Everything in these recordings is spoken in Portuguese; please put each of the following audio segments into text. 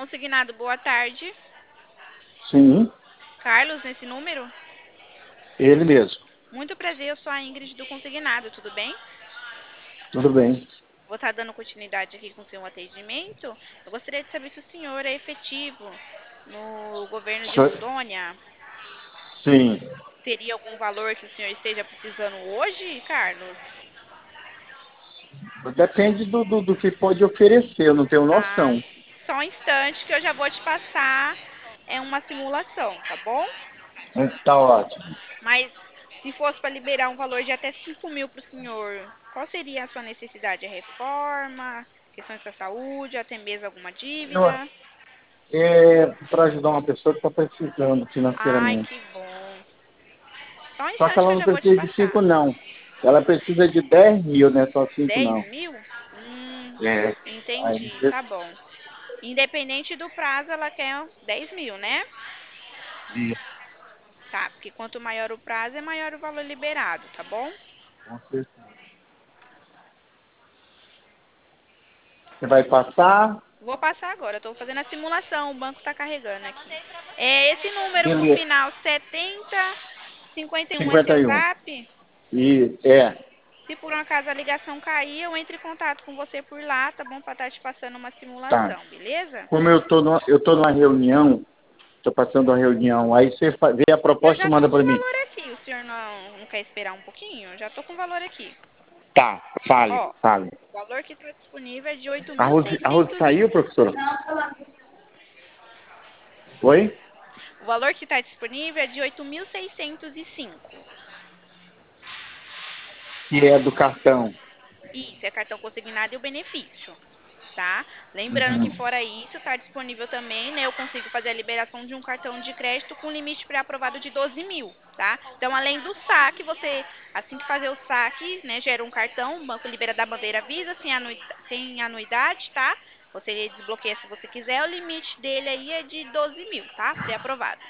Consignado, boa tarde. Sim, Carlos, nesse número? ele mesmo. Muito prazer, eu sou a Ingrid do Consignado, tudo bem? Tudo bem. Vou estar dando continuidade aqui com o seu atendimento. Eu gostaria de saber se o senhor é efetivo no governo de So- Rondônia. Sim. Teria algum valor que o senhor esteja precisando hoje, Carlos? Depende do que pode oferecer, eu não tenho Ah, noção. só um instante que eu já vou te passar uma simulação, tá bom? Tá ótimo. Mas se fosse para liberar um valor de até 5 mil para o senhor, qual seria a sua necessidade? É reforma, questões da saúde, até mesmo alguma Eu- dívida? É para ajudar uma pessoa que está precisando Ai, financeiramente. que bom. Só um Só que instante que ela eu não já vou te precisa de passar. 5 não. Ela precisa de 10 mil, não é só 5 10 não. mil? É. Aí, Entendi, tá bom. Independente do prazo, ela quer 10 mil, né? isso, Tá, porque quanto maior o prazo, é maior o valor liberado, tá bom? com certeza. Você vai passar? Vou passar agora, eu tô fazendo a simulação, o banco tá carregando aqui. É esse número com Beleza. final 7051 é seu 51. zap? E, é. Se por um acaso a ligação cair, eu entro em contato com você por lá, tá bom? Pra estar te passando uma Tá. simulação, beleza? Como eu tô numa reunião, estou passando uma reunião, aí você vê a Eu proposta e já tô manda com o para mim. valor aqui, o senhor não quer esperar um pouquinho? Eu já tô com o valor aqui. Tá, fale, Ó, fale. o valor que está disponível é de A Rose saiu, 8.605. professora? Oi? O valor que está disponível é de 8.605. Que é do cartão. Isso, é cartão consignado e o benefício, tá? Lembrando que Uhum. fora isso, está disponível também, né? Eu consigo fazer a liberação de um cartão de crédito com limite pré-aprovado de 12 mil, tá? Então, além do saque, você, assim que fazer o saque, né, gera um cartão, o banco libera da bandeira Visa, sem anuidade, tá? Você desbloqueia se você quiser, o limite dele aí é de 12 mil, tá? Pré-aprovado.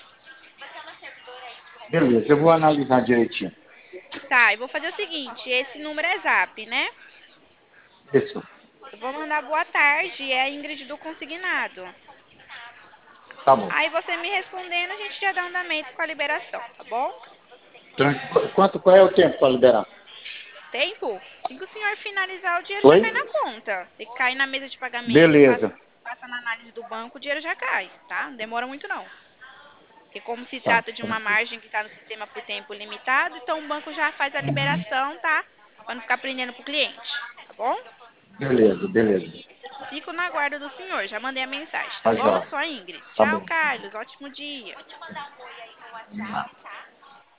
Beleza, eu vou analisar direitinho. Tá, eu vou fazer o seguinte, esse número é zap, né? Isso, Eu vou mandar boa tarde, é a Ingrid do Consignado. tá bom. Aí você me respondendo, a gente já dá andamento com a liberação, tá bom? Qual é o tempo para liberar? Tempo? Assim que o senhor finalizar, o dinheiro já Oi? cai na conta. Se cair na mesa de pagamento, Beleza. passa na análise do banco, o dinheiro já cai, tá? Não demora muito não. Porque como se Tá, trata de uma tranquilo. margem que está no sistema por tempo limitado, então o banco já faz a liberação, tá? Para não ficar prendendo pro cliente, tá bom? Beleza, beleza. Fico na guarda do senhor, já mandei a mensagem, tá Tá bom? jóia. Só a Ingrid. Tá Tchau, bom. Carlos, ótimo dia.